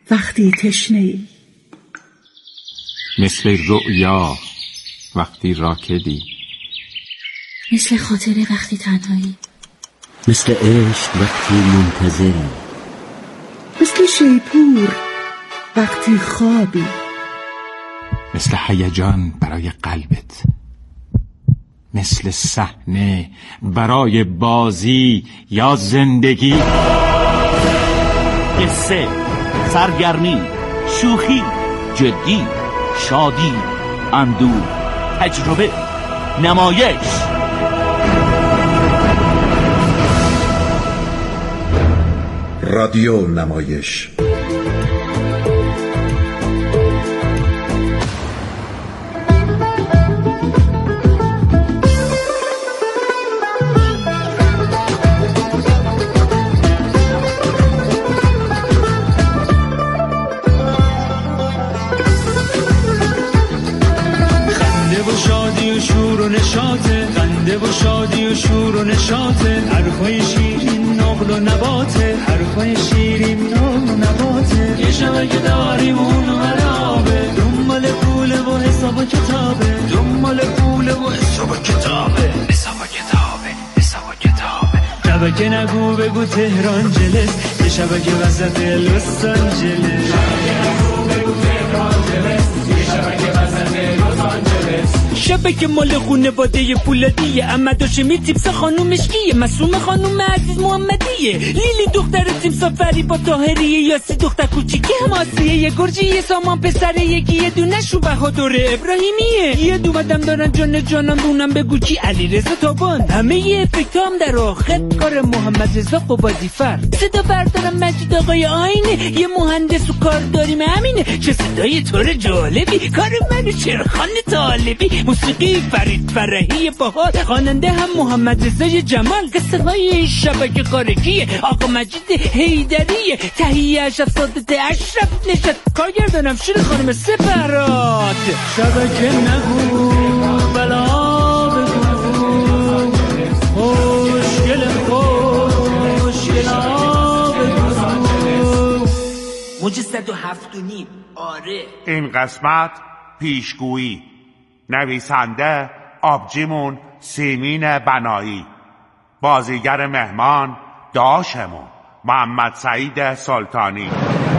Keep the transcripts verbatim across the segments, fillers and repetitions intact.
وقتی تشنه‌ای، مثل رؤیا وقتی راکدی، مثل خاطره وقتی تنهایی، مثل عشق وقتی منتظری، مثل شیپور وقتی خوابی، مثل هیجان برای قلبت، مثل صحنه برای بازی یا زندگی. قصه، سرگرمی، شوخی، جدی، شادی، اندوه، تجربه، نمایش. رادیو نمایش. خنده و شادی و شور و نشاطه، حرفای شیرین نقل و نباته، حرفای شیرین نقل و نباته. یه شبه که داریم اونو مرابه، دنبال پوله و حساب و کتابه، دنبال پوله و حساب و کتابه، حساب و کتابه، حساب و کتابه. شبه که نگو بگو تهران جلس، یه شبه که وسط لس آنجلس، شبه که نگو بگو تهران جلس، یه شبه که وسط لس آنجلس. شبه که مال خونه باده پولادیه، اما داشمی تیپس خانومش کیه، مسوم خانوم عزیز محمدیه، لیلی دختر تیم سافری با طاهریه، یاسی دختر کوچیکه هماسیه، یه گرجی یه سامان پسره، یکی یه دونه شو بهادر ابراهیمیه، یه دومدم دارن جان جانم دونم بگو کی علی رضا تابان، همه یه افکتام در آخر کار محمد رضا قبادی فر، صدا بردارم مجید آقای آینه، یه مهندس و کار داریم همینه، چه صدای طور جالبی، کار منو چرخان طالبی، موسیقی فرید فرحی باحال، خواننده هم محمد رضای جمال، قصه های شبکه خارجیه، آقا مجید حیدریه، تهیه اشرف سادت اشرف نشد، کارگردانم شیر خانم سپرات. شبکه نگو بلا بگو، خوشگل خوشگلا بگو، موج صد و هفت و نیم. آره این قسمت پیشگویی، نویسنده آبجیمون سیمین بنایی، بازیگر مهمان داشمون محمد سعید سلطانی.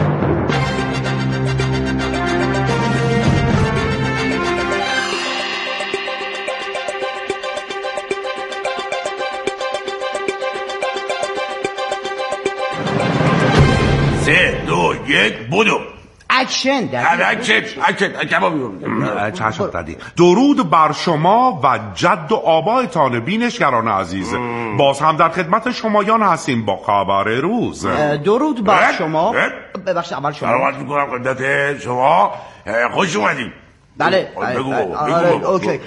سه دو یک بودو. اکشن در اکشن اکشن کبابی چشم دادی. درود بر شما و جد و آبایتان بینشگران عزیز، باز هم در خدمت شمایان هستیم با خبر روز. درود بر شما. ببخشید اول شما. سلامت میکنم خدمت شما، خوش اومدید. بله بگو بابا آره اوکی.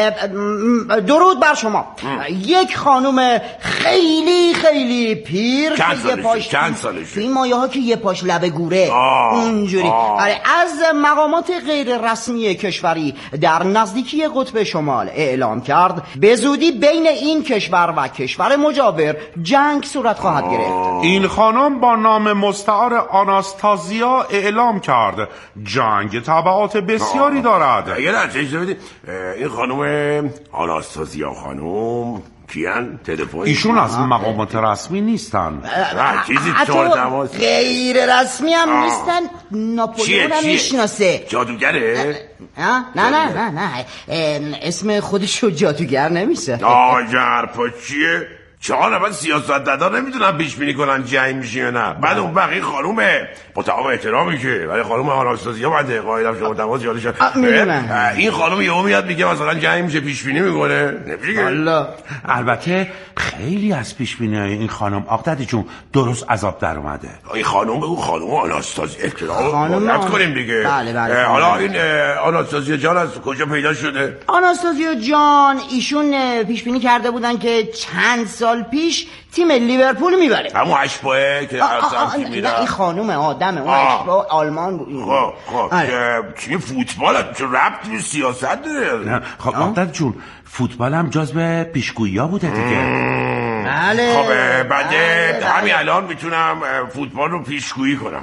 درود بر شما. یک خانم خیلی خیلی پیر چند که یه پاش چند سالشه؟ این مایه ها که یه پاش لبه گوره اونجوری. آره از مقامات غیر رسمی کشوری در نزدیکی قطب شمال اعلام کرد به زودی بین این کشور و کشور مجاور جنگ صورت خواهد گرفت. این خانم با نام مستعار آناستازیا اعلام کرد جنگ تبعات بسیاری دارد. یه لحظه اجازه بدید، این خانم آناستازیا خانم کیان؟ تلفن ایشون از مقامات رسمی نیستن، چیزی طور تماس غیر رسمی هم نیستن. ناپولئون هم میشناسه. جادوگره؟ نه نه نه نه اسم خودشو جادوگر نمیشه. آجر پا چیه؟ چهار نفر سیاستمدار نمیدونن پیش بینی کنن جنگ میشه یا نه. بعد اون بقیه خانومه با تمام احترامی که ولی خانم آناستازیا بنده قائلم شما تماس یادش این خانم یهو میاد میگه مثلا جنگ میشه پیش بینی میکنه. الله. البته خیلی از پیش بینی های این خانم آقدادی جون درست عذاب در اومده. این خانم بگو خانم آناستازیا احترام رد کنیم دیگه. بله بله. حالا این آناستازیا جان از کجا پیدا شده؟ آناستازیا جان ایشون پیش بینی کرده بودن که چند سال پیش تیم لیورپول میبره. همون اشباهه که اصلا میره. این خانومه آدمه اون اشباه آلمان بود. خب خب تیم فوتبال چه ربطی به سیاست داره؟ خب آقداد جون فوتبال هم جزو پیشگویی‌ها بوده دیگه. بله. خب بعد همین الان میتونم فوتبال رو پیشگویی کنم.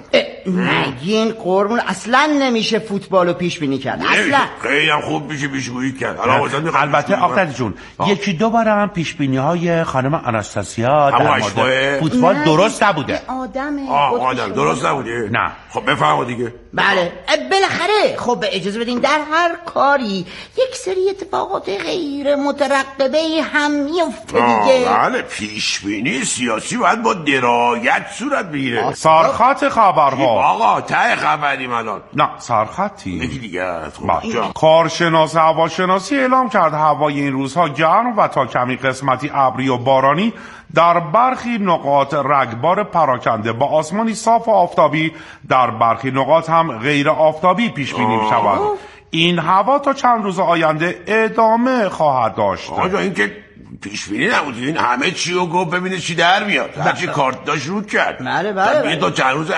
نگین قربون، اصلا نمیشه فوتبالو پیش بینی کرد اصلا. خیلی هم خوب میشه پیش بینی کرد. البته آقا جون یکی دو بار هم پیش بینی های خانم آناستاسیا در مورد فوتبال درست نبوده. آدمه آدم درست نبوده. نه خب بفهم دیگه. بله بالاخره خب اجازه بدین در هر کاری یک سری اتفاقات غیر مترقبه هم میفته دیگه. بله پیش بینی سیاسی باید با درایت صورت بگیره. سرخط خبرها آقا ته خبریم الان. نه سرخطی یکی دیگه. کارشناس هواشناسی اعلام کرد هوای این روزها گرم و تا کمی قسمتی ابری و بارانی در برخی نقاط رگبار پراکنده با آسمانی صاف و آفتابی، در برخی نقاط هم غیر آفتابی پیش بینی می شود. این هوا تا چند روز آینده ادامه خواهد داشت. آقا این که پیش بینی نبود، این همه چی رو گفت ببینه چی در میاد. هرچی کارت داشت رود کرد. بله بله تا چند روز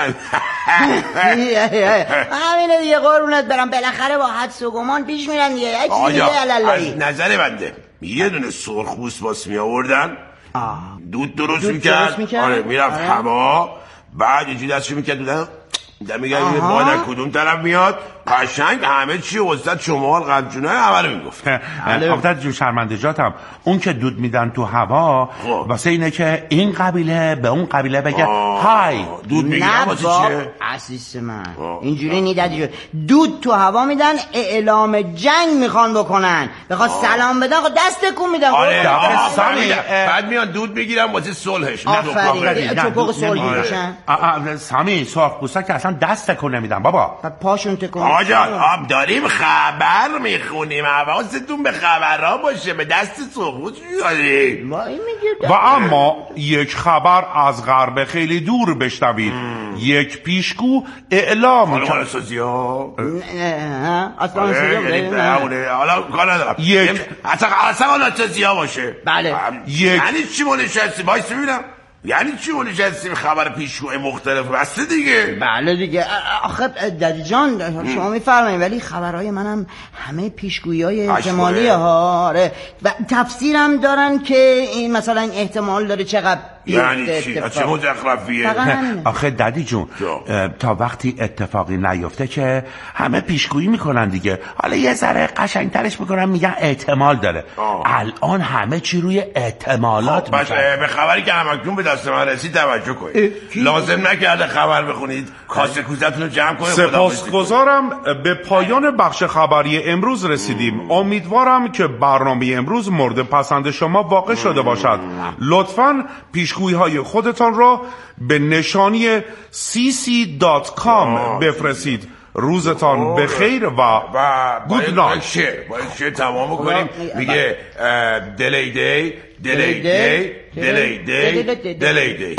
همینه دیگه قربونت برم، بالاخره با حدس و گمان پیش میرن دیگه. آقا از نظر بنده یه دونه سرخپوست باس می آوردن، دود درست میکرد، آره میرفت هوا، بعد یه جی دستشو میکرد دودن در میگه یه باد از کدوم طرف میاد، قشنگ همه چی وسط شمال قمچونه همه رو میگفت. افتاد جو شرمنده جاتم اون که دود میدن تو هوا واسه اینه که این قبیله به اون قبیله بگه های دود میگیرن واسه چیه؟ عزیز من اینجوری نیدد، دود تو هوا میدن اعلام جنگ میخوان بکنن، بخواد سلام بدن خود دست تکون میدن. بعد میان دود میگیرن واسه صلحش. آفرین چپق صلح میشن. سامی سرخپوستا که اصلا دست تکون نمیدن بابا، پاشون تکون. آقا جان آب داریم خبر میخونیم، حواستون به خبرها باشه، به دست سرخپوست میاریم. و اما یک خبر از غرب خیلی دور بشنوید. یک پیشگو اعلام کرد آناستاسیا اصلا حالا کار ندارم یک اصلا آناستاسیا باشه. بله یعنی چی ما نشستیم بایست ببینم، یعنی چی ما نشستیم خبر پیشگوی مختلف بسته دیگه. بله دیگه. آخه دادی جان شما میفرمایید ولی خبرهای منم همه پیشگویی احتمالیه ها. آره و تفسیرم دارن که این مثلا احتمال داره چقدر یعنی چی؟ چه مزخرفیه؟ آخه دادی جون تا وقتی اتفاقی نیفته که همه پیشگویی میکنن دیگه، حالا یه ذره قشنگترش میکنن میگن احتمال داره. آه. الان همه چی روی احتمالات خب میشه. به خبری که همکنون به دست من رسید توجه کنید، لازم نکرده خبر بخونید، کاسه کوزتون رو جمع کنید. سپاسگزارم. به پایان بخش خبری امروز رسیدیم. امیدوارم که برنامه امروز مورد پسند شما واقع شده باشد. لطفاً پیشگویی های خودتان را به نشانی سی سی دات کام بفرستید. روزتان بخیر و گود نایت. باید چه تمام کنیم میگه دلی دی دلی دی دلی دی دلی دی.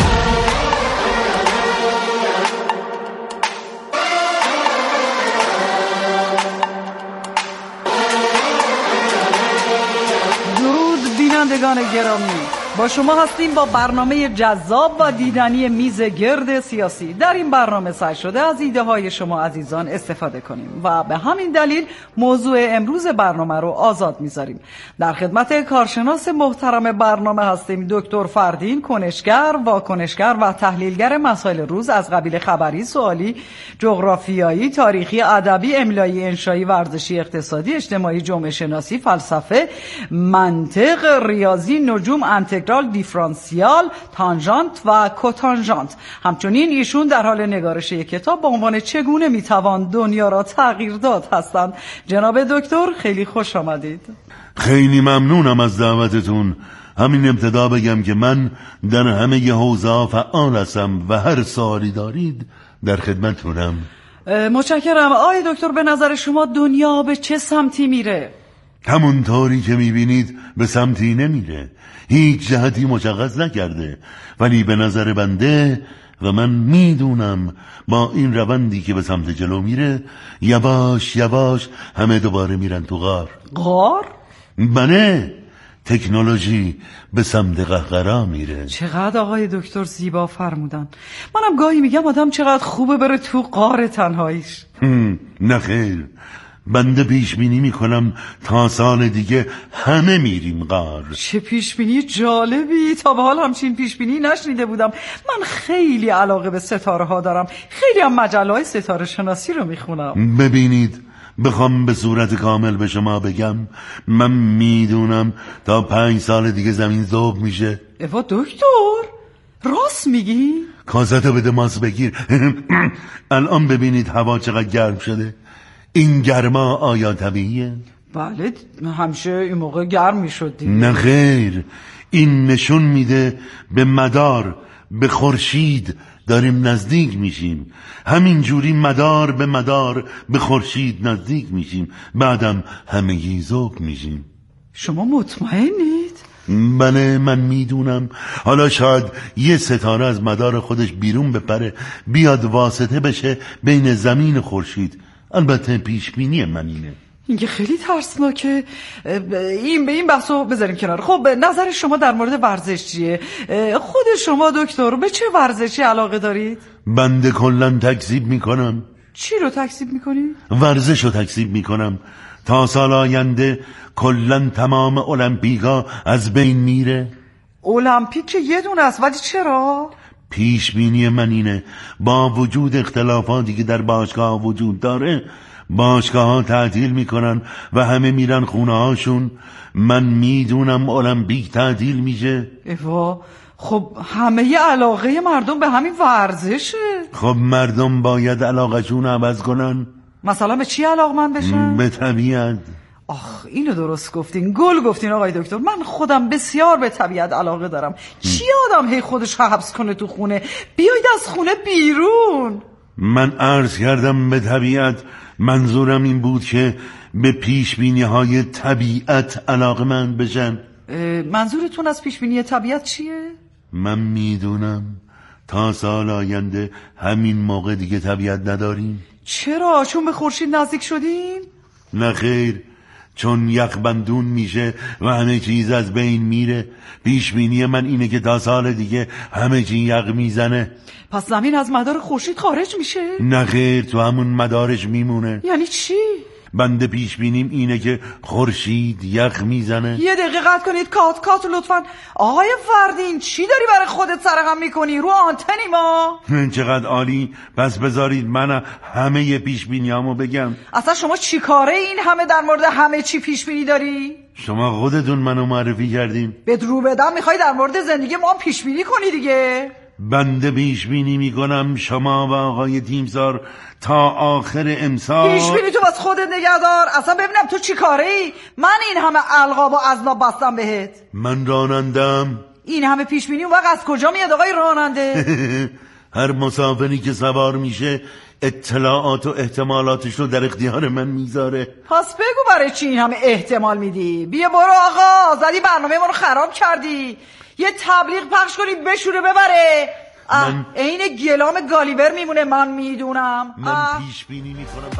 درود بینندگان گرامی، با شما هستیم با برنامه جذاب و دیدنی میز گرد سیاسی. در این برنامه سعی شده از ایده های شما عزیزان استفاده کنیم و به همین دلیل موضوع امروز برنامه رو آزاد میذاریم. در خدمت کارشناس محترم برنامه هستیم دکتر فردین کنشگر، واکنشگر و تحلیلگر مسائل روز از قبیل خبری، سوالی، جغرافیایی، تاریخی، ادبی، املایی، انشایی، ورزشی، اقتصادی، اجتماعی، جامعه شناسی، فلسفه، منطق، ریاضی، نجوم، انتگرال، دیفرانسیال، تانژانت و کوتانژانت. همچنین ایشون در حال نگارش یک کتاب با عنوان چگونه میتوان دنیا را تغییر داد هستند. جناب دکتر خیلی خوش آمدید. خیلی ممنونم از دعوتتون. همین ابتدا بگم که من در همه حوزه‌ها فعال هستم و هر سوالی دارید در خدمتتونم. متشکرم. آقای دکتر به نظر شما دنیا به چه سمتی میره؟ همونطوری که میبینید به سمتی نمیره، هیچ جهتی مشخص نکرده، ولی به نظر بنده و من میدونم با این روندی که به سمت جلو میره یواش یواش همه دوباره میرن تو غار. غار؟ بله، تکنولوژی به سمت قهقرا میره. چقدر آقای دکتر زیبا فرمودن. منم گاهی میگم آدم چقدر خوبه بره تو غار تنهاییش. نه خیر، بنده پیش بینی میکنم تا سال دیگه همه میریم غار. چه پیش بینی جالبی، تا به حال همچین پیش بینی نشنیده بودم. من خیلی علاقه به ستاره ها دارم، خیلی هم مجله های ستاره شناسی رو میخونم. ببینید، بخوام به صورت کامل به شما بگم، من میدونم تا پنج سال دیگه زمین ذوب میشه. اوا دکتر، راست میگی؟ کازتو بده ماس بگیر. الان ببینید هوا چقدر گرم شده. این گرما آیا طبیعیه؟ بله، همیشه این موقع گرم میشد دیگه. نه خیر، این نشون میده به مدار، به خورشید داریم نزدیک میشیم. همین جوری مدار به مدار به خورشید نزدیک میشیم، بعدم همگی ذوب میشیم. شما مطمئنید؟ بله، من میدونم. حالا شاید یه ستاره از مدار خودش بیرون بپره، بیاد واسطه بشه بین زمین و خورشید. البته پیش بینی من اینه. این که خیلی ترسناکه. این به این بحثو بذاریم کنار. خب نظر شما در مورد ورزش چیه؟ خود شما دکتر به چه ورزشی علاقه دارید؟ بنده کلن تکذیب میکنم. چی رو تکذیب میکنی؟ ورزش رو تکذیب میکنم. تا سال آینده کلن تمام المپیکا از بین میره. المپیک که یه دونه است، ولی چرا؟ پیش بینی من اینه با وجود اختلافاتی که در باشگاه وجود داره، باشگاه ها تعطیل میکنن و همه میرن خونه هاشون. من میدونم المپیک تعطیل میشه. ایوا، خب همه علاقه مردم به همین ورزشه. خب مردم باید علاقهشون عوض کنن. مثلا به چی علاقمند بشن؟ به طبیعت. آخ، اینو درست گفتین، گل گفتین آقای دکتر. من خودم بسیار به طبیعت علاقه دارم. چی آدم هی خودش حبس کنه تو خونه؟ بیاید از خونه بیرون. من عرض کردم به طبیعت، منظورم این بود که به پیشبینی های طبیعت علاقمند بشن. منظورتون از پیشبینی طبیعت چیه؟ من میدونم تا سال آینده همین موقع دیگه طبیعت نداریم. چرا؟ چون به خورشید نزدیک شدیم؟ نه خیر، چون یخبندون میشه و همه چیز از بین میره. پیشبینی من اینه که تا سال دیگه همه چی یخ میزنه. پس زمین از مدار خورشید خارج میشه؟ نه خیر، تو همون مدارش میمونه. یعنی چی؟ بنده پیش بینیم اینه که خورشید یخ میزنه. یه دقیقه قطع کنید کات کات لطفا. آقای فردین، چی داری برای خودت سرهم میکنی؟ رو آنتنی ما. چقدر عالی. پس بذارید من همه پیش بینیامو بگم. اصلا شما چی کاره این همه در مورد همه چی پیش بینی داری؟ شما خودتون منو معرفی کردین. بدرو بدم میخوای در مورد زندگی ما پیش بینی کنی دیگه. بنده پیش بینی میکنم شما و آقای تیمسار تا آخر امسال. پیش بینی تو بس خودت نگهدار. اصلا ببینم تو چی کاره ای؟ من این همه القاب و اذناب بستم بهت. من رانندم. این همه پیش بینی اون وقت از کجا میاد آقای راننده؟ هر مسافری که سوار میشه اطلاعات و احتمالاتش رو در اختیار من میذاره. پس بگو برای چی این همه احتمال میدی؟ بیا برو آقا، زدی برنامه ما رو خراب کردی. یه تبلیغ پخش کنی بشوره ببره. من... این گلام گالیور میمونه. من میدونم. من پیش بینی میکنم.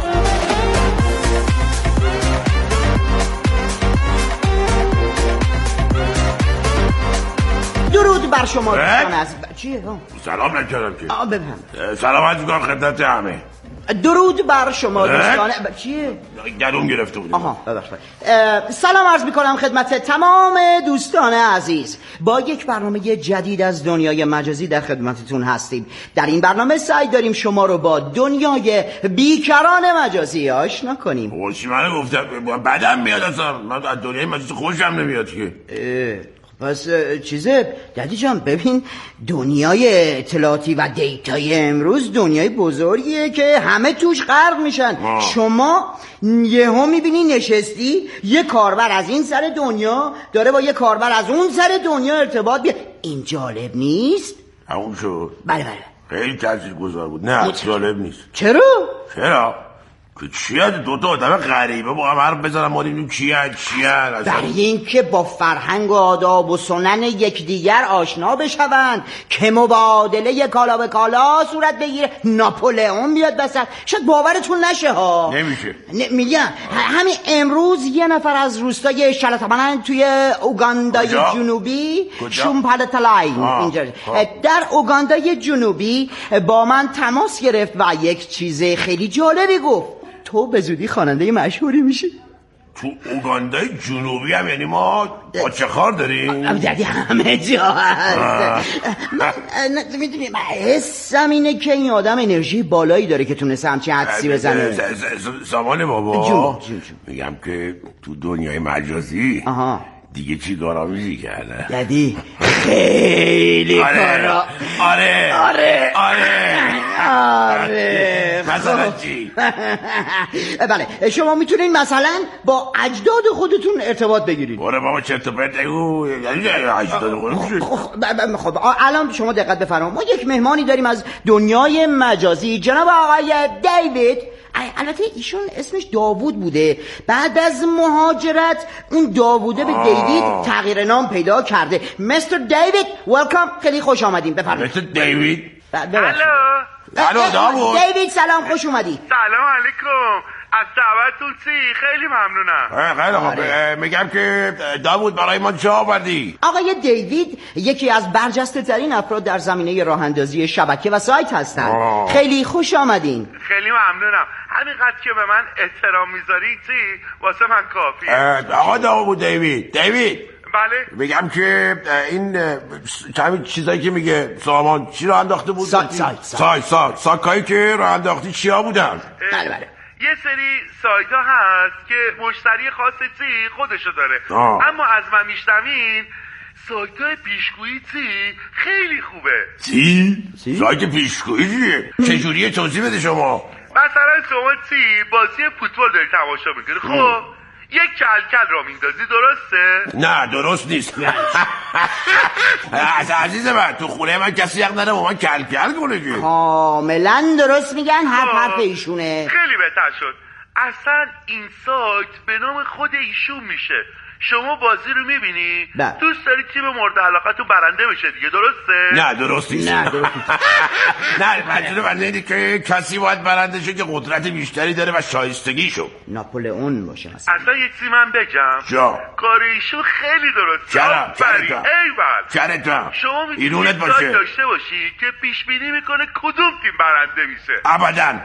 درود بر شما دوستان از چیه؟ سلام نکردم که. آه ببینم. سلام عرض میکنم خدمت همه. درود بر شما دوستان. چیه؟ گلوم گرفته بودیم. آها ببخشید. سلام عرض میکنم خدمت تمام دوستان عزیز. با یک برنامه جدید از دنیای مجازی در خدمتتون هستیم. در این برنامه سعی داریم شما رو با دنیای بیکران مجازی آشنا کنیم. خوشی منو گفتم بدم میاد اصلا. من از دنیای مجازی خوشم نمیاد که. پس چیزه دادی جان، ببین دنیای اطلاعاتی و دیتای امروز دنیای بزرگیه که همه توش غرق میشن. آه. شما یهو میبینی نشستی یه کاربر از این سر دنیا داره با یه کاربر از اون سر دنیا ارتباط بیا. این جالب نیست؟ همون شد. بله بله خیلی تاثیرگذار بود. نه جالب نیست. چرا؟ چرا؟ که چی هست دوتا آدم غریبه با هم حرف بزنم ما نمیدونیم چی هست چی هست. برای اینکه با فرهنگ و آداب و سنن یکدیگر آشنا بشوند که مبادله کالا به کالا صورت بگیره. ناپولئون بیاد وسط. شاید باورتون نشه ها. نمیشه. میگم همین امروز یه نفر از روستای شلاتمنن توی اوگاندای جنوبی شومپالتالاین اینجا در اوگاندای جنوبی با من تماس گرفت و یک چیز خیلی جالبی گفت. تو به زودی خواننده مشهوری میشی. تو اوگاندای جنوبی هم یعنی ما قاچخار داریم؟ دادی همه جا هست. من میدونی من حسم اینه که این آدم انرژی بالایی داره که تونسته همچین حدسی بزنه. سامان بابا جون جون جون. میگم که تو دنیای مجازی آها دیگه چی کارآموزی کرده؟ دادی خیلی کارا. آره آره آره آره مثلا چی؟ بله شما میتونین مثلا با اجداد خودتون ارتباط بگیرید. آره بابا چرت و پرت نگو. یعنی اجداد خودمون. خب الان شما دقت بفرمایید، ما یک مهمانی داریم از دنیای مجازی، جناب آقای دیوید. البته ایشون اسمش داوود بوده، بعد از مهاجرت اون داووده به دیوید تغییر نام پیدا کرده. مستر دیوید ویلکام، خیلی خوش آمدین. بفرمایید. مستر دیوید. الو الو داوود. دیوید سلام، خوش اومدی. سلام علیکم، از دعوتتون چی؟ خیلی ممنونم. خیلی خوب. میگم که داوود برای ما چه آوردی؟ آقای دیوید یکی از برجسته ترین افراد در زمینه راه اندازی شبکه و سایت هستن. آه. خیلی خوش آمدین. خیلی ممنونم. همینقدر که به من احترام میذاری چی واسه من کافیه. آقا داوود دیوید دیوید بله میگم که این همین چیزایی که میگه سامان چی رو انداخته بود؟ سایت سایت سایت سایت ساکایی که رو انداختی چیا بودن؟ بله بله یه سری سایت ها هست که مشتری خاص چی خودشو داره. آه. اما از من میشنوین سایت های پیشگویی چی خیلی خوبه. چی؟ سایت پیشگویی چیه؟ چجوریه توضیح بده شما. مثلا شما چی بازی فوتبال داری تماشا میکنی، خب یک کلکل را میندازی، درسته؟ نه درست نیست. عزیز من تو خونه من کسی حق نداره با من کلکل کنه که. کاملا درست میگن، هر حرف ایشونه. خیلی بهتر شد. اصلا این سایت به نام خود ایشون میشه. شما بازی رو میبینی دوست داری تیم مورد علاقه تو برنده بشه دیگه، درسته؟ نه درست نیست. نه درست نیست. نه منظور من اینه که کسی باید برنده شه که قدرت بیشتری داره و شایستگی شو. ناپولئون باشه مثلا. اصلا یه چیزی من بگم. جا کار ایشون خیلی درسته. چرا؟ چرا؟ ایول. چرا؟ شما میتونی باشه داشته باشی که پیش بینی میکنه کدوم تیم برنده میشه. ابداً.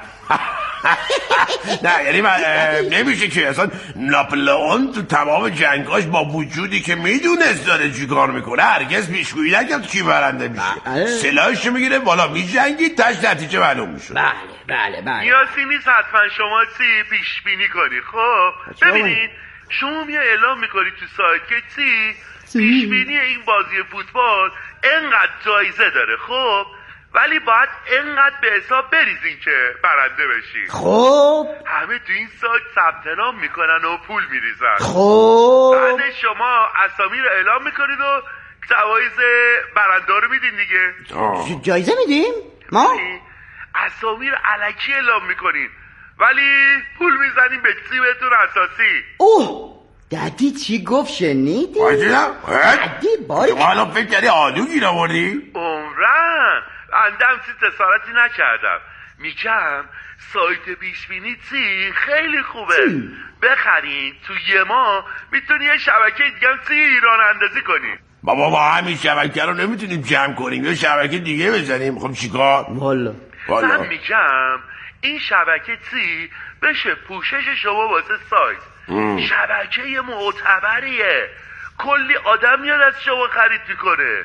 نه یعنی من نمیشه که اصلا ناپلئون تو تمام جنگاش با وجودی که میدونست داره چی کار میکنه هرگز پیشگویی نکرد کی برنده میشه. سلاحش میگیره بالا میجنگی تاش نتیجه معلوم میشه. بله بله بله. نیازی نیست حتما شما چی پیش بینی کنی. خب ببینید شما میای اعلام میکنی تو سایت که چی پیش بینی این بازی فوتبال انقدر جایزه داره، خب ولی باید انقدر به حساب بریزین که برنده بشین. خب همه تو این سایت ثبت نام میکنن و پول میریزن. خب بعد شما اسامی رو اعلام میکنید و جوایز برنده رو میدین دیگه. جایزه میدیم؟ ما؟ اسامی رو الکی اعلام میکنین ولی پول میزنیم به تیمتون اساسی. اوه دادی چی گفت شنیدی؟ دادی باری حالا فکر کردی آلو گیر آوردی؟ عمرن بنده همچین جسارتی نکردم. میگم سایت پیشبینی چی خیلی خوبه چی؟ بخرین تو یه ماه میتونی یه شبکه دیگه هم چی ایران اندازی کنی. بابا با همین شبکه رو نمیتونیم جمع کنیم یه شبکه دیگه بزنیم. خب چیکار؟ والا من میگم این شبکه چی بشه پوشش شما واسه سایت. ام. شبکه معتبریه، کلی آدم میاد از شما خرید میکنه.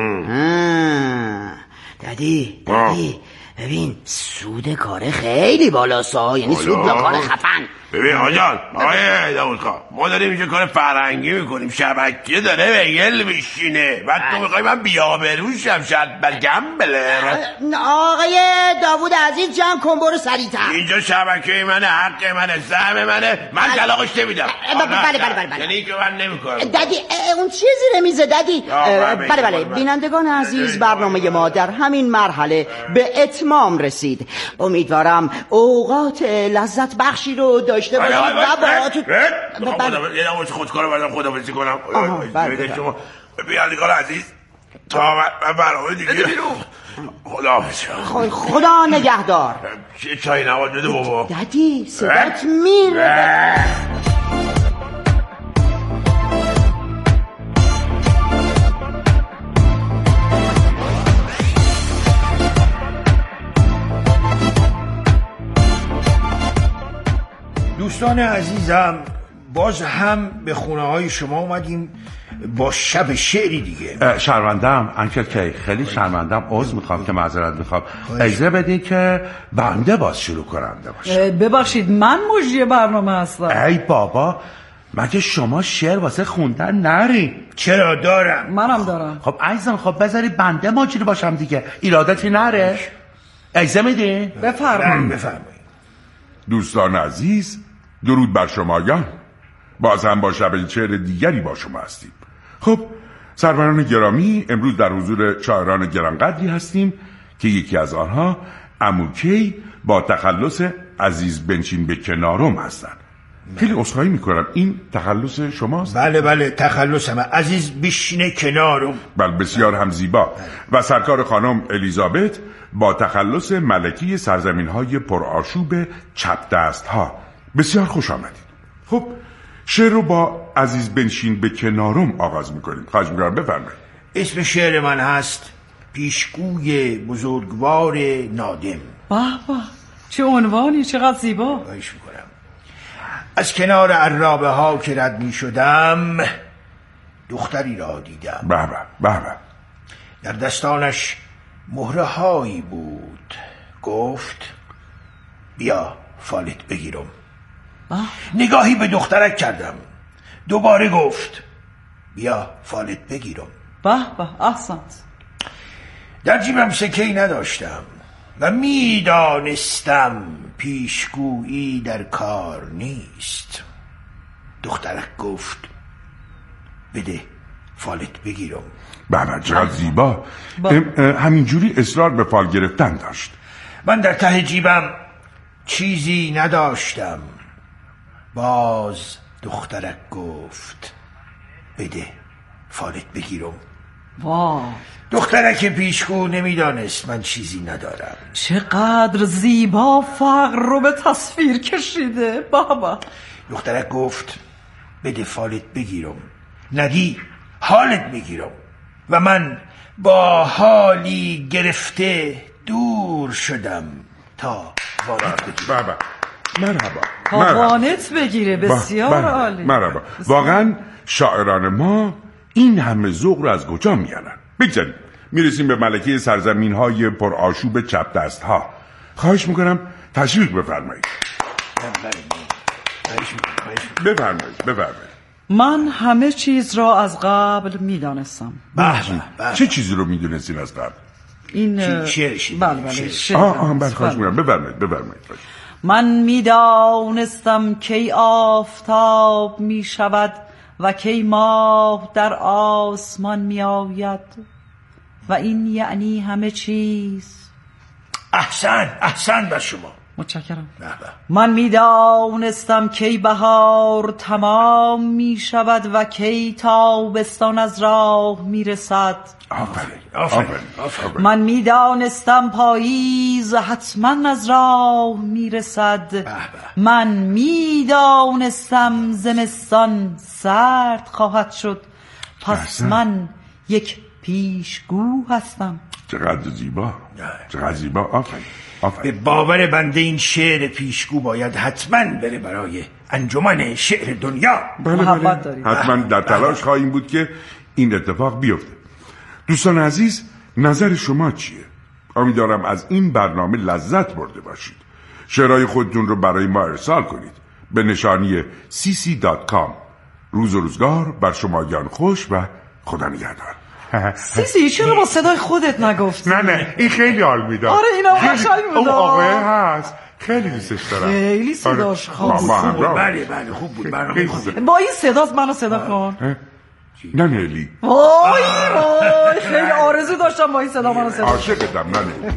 دادی دادی ببین سود کار خیلی بالاست ها، یعنی سود با کار خفن. ببین آجان آقای داوود خان ما داریم اینجا کار فرهنگی میکنیم، شبکه داره به گل میشینه بعد تو میخوای من بیابروشم شاید بلگم بله. آقای داوود عزیز جمع کن برو سریعتر. اینجا شبکه منه، حق منه، سهم منه، من طلاقش نمیدم. بله بله بله بله یعنی که من نمیکنم. دادی اون چیه زیر میزه دادی؟ بله بله بینندگان عزیز برنامه ما در همین مرحله به اتمام رسید. امیدوارم اوقات لذت بخشی رو داشته باشید و با یه نماز خودکار بردم خداحافظی کنم. ببینید شما بینندگان عزیز تا من برنامه دیگه خداحافظ. خدا نگهدار. چای نواز بده بابا. دادی صدات میره. دوستان عزیزم، باز هم به خونه های شما اومدیم با شب شعری دیگه. شرمندم انکل کی، خیلی شرمندم، عذر میخوام که معذرت میخوام. اجازه بدین که بنده باز شروع کننده باشه. ببخشید من مجری برنامه هستم. ای بابا، مگه شما شعر واسه خوندن نری؟ چرا دارم؟ منم دارم. خب عزیزم، خب بذاری بنده مجری باشم دیگه، ایرادتی نره. اجازه میدین؟ بفرمایید. بفرمایید. دوستان عزیز، درود بر شمایان. باز هم با شب شعر دیگری با شما هستیم. خب سروران گرامی، امروز در حضور شاعران گرانقدری هستیم که یکی از آنها عموکی با تخلص عزیز بنشین به کنارم هستند. خیلی عذرخواهی میکنم، این تخلص شماست؟ بله بله تخلصم، عزیز بشینه کنارم. بله بسیار هم زیبا. و سرکار خانم الیزابت با تخلص ملکی سرزمین های پرآشوب چپ دست ها. بسیار خوش آمدید. خب شعر رو با عزیز بنشین به کنارم آغاز میکنیم. خواهش میکنم بفرمایید. اسم شعر من هست پیشگوی بزرگوار نادم. به به، چه عنوانی، چقدر زیبا. خواهش میکنم. از کنار عرابه ها که رد می شدم دختری را دیدم. به به به به. در دستانش مهره هایی بود. گفت بیا فالت بگیرم. آه. نگاهی به دخترک کردم. دوباره گفت بیا فالت بگیرم. به به، احسنت. در جیبم سکه‌ای نداشتم و میدانستم پیشگویی در کار نیست. دخترک گفت بده فالت بگیرم. بله چقدر زیبا. همینجوری اصرار به فال گرفتن داشت. من در ته جیبم چیزی نداشتم. باز دخترک گفت بده فالت بگیرم. واه. دخترک پیشگو نمیدانست من چیزی ندارم. چقدر زیبا فقر رو به تصویر کشیده. بابا. دخترک گفت بده فالت بگیرم، ندی حالت میگیرم. و من با حالی گرفته دور شدم تا وانت بگیرم. بابا مرحبا. تا وانت بگیره. بسیار عالی. مرحبا. واقعا شاعران ما این همه ذوق رو از کجا میارن؟ بگذاریم میرسیم به ملکه سرزمین های پرآشوب چپ دست ها. خواهش میکنم تشریف بفرمایید. بفرمایید بفرمایید. من همه چیز را از قبل میدانستم. چه چیزی رو میدونستین از قبل؟ این شعرشی. بله بله شعر. آه آه بله خواهش میکنم بفرمایید بفرمایید. من میدانستم کی آفتاب میشود و کی ماه در آسمان می آید و این یعنی همه چیز. احسن احسن بر شما. متشکرم. من می دانستم کی بهار تمام می شود و کی تابستان از راه می رسد. آفرین آفرین آفرین. من می دانستم پاییز حتما از راه می رسد. من می دانستم زمستان سرد خواهد شد. پس من یک پیشگو هستم. چقدر زیبا چقدر زیبا. آفرین به باور بنده این شعر پیشگو باید حتما بره برای انجمن شعر دنیا. محبت دارید. حتما در تلاش خواهیم بود که این اتفاق بیفته. دوستان عزیز، نظر شما چیه؟ امیدوارم از این برنامه لذت برده باشید. شعرهای خودتون رو برای ما ارسال کنید به نشانی سی سی دات کام. روز و روزگار بر شمایان خوش و خدا نگهدار. سیسی چرا با صدای خودت نگفت؟ نه نه این خیلی حال میداد. آره اینا قشنگ بود. اون آقای هست خیلی دوستش دارم. خیلی صداش خوب بود. بله بله خوب بود برنامه خوب. با این صداست منو صدا کن. نه نیلی. وای وای خیلی آرزو داشتم با این صدا منو صدا. عاشقتم نه نیلی.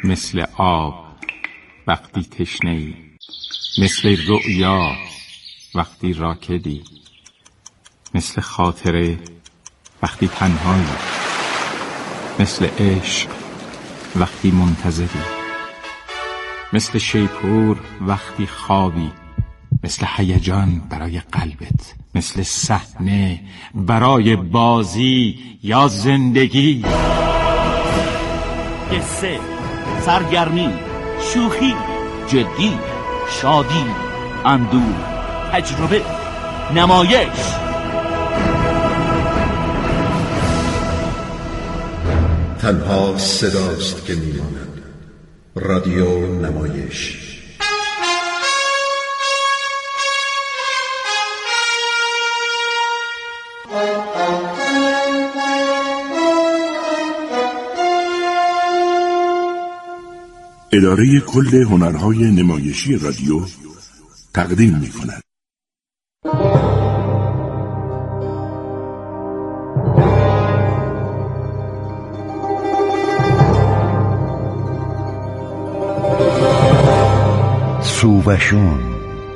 مثل آب وقتی تشنه‌ای، مثل رؤیا وقتی راکدی، مثل خاطره وقتی تنهایی، مثل عشق وقتی منتظری، مثل شیپور وقتی خوابی، مثل هیجان برای قلبت، مثل صحنه برای بازی یا زندگی. قصه، سرگرمی، شوخی، جدی، شادی، اندوه، تجربه، نمایش. تنها صداست که میماند. رادیو نمایش. اداره کل هنرهای نمایشی رادیو تقدیم می کند. سووشون.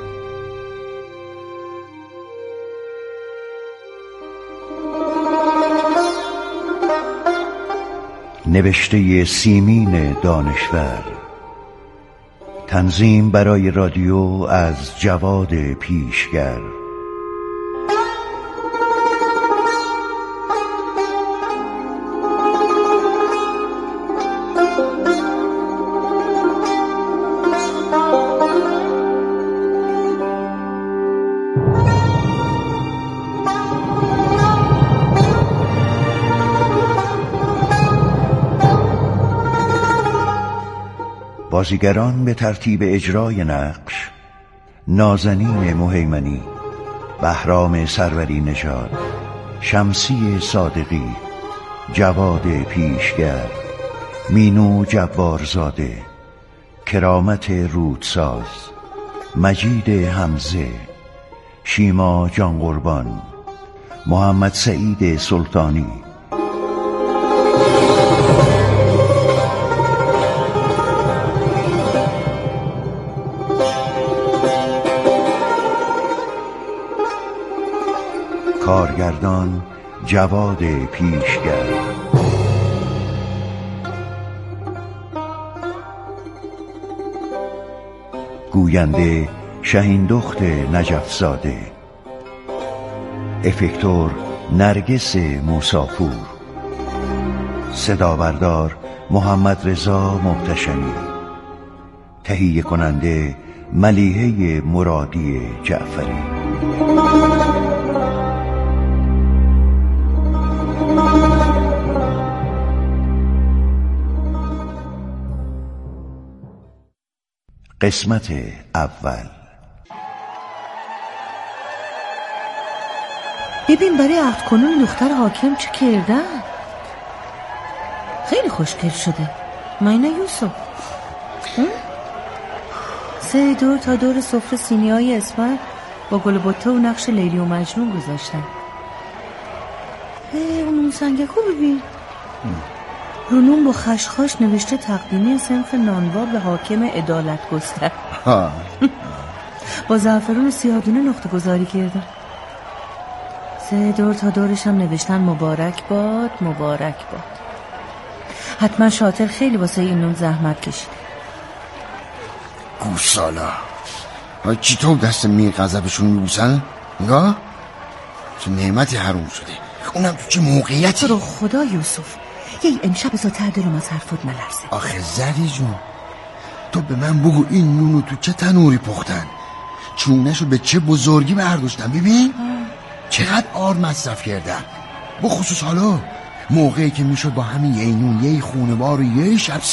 نوشته سیمین دانشور، تنظیم برای رادیو از جواد پیشگر. بازیگران به ترتیب اجرای نقش: نازنین مهیمنی، بهرام سروری نژاد، شمسی صادقی، جواد پیشگر، مینو جبارزاده، کرامت رودساز، مجید حمزه، شیما جانقربان، محمد سعید سلطانی. کارگردان جواد پیشگر. گوینده شهیندخت نجفزاده. افکتور نرگس موساپور. صدابردار محمد رضا محتشمی. تهیه کننده ملیحه مرادی جعفری. قسمت اول. ببین برای عقد کنون دختر حاکم چه کردن؟ خیلی خوشگل شده. ماینه یوسف سه دور تا دور سفره سینی های اسمر با گل بطه و نقش لیلی و مجنون گذاشتن. اون اون سنگکو ببین، رونون با خشخاش نوشته تقدیمی صنف نانوا به حاکم عدالت گستر. با زعفران و سیاه‌دونه نقطه گذاری کردن. سه دور تا دورش هم نوشتن مبارک باد مبارک باد. حتما شاطر خیلی واسه این نون زحمت کشید. گوسالا های چطور دست می غضبشون میبوسن؟ نگاه چه نعمتی حروم شده، اونم تو چه موقعیتی. رو خدا یوسف یه امشب زودتر دلم از حرفت نلرزه. آخه زری جون تو به من بگو این نونو تو چه تنوری پختن، چونشو به چه بزرگی برداشتن. ببین چقدر آرد مصرف کردن، بخصوص حالا موقعی که میشد با همین یه نون یه خونوار و یه شب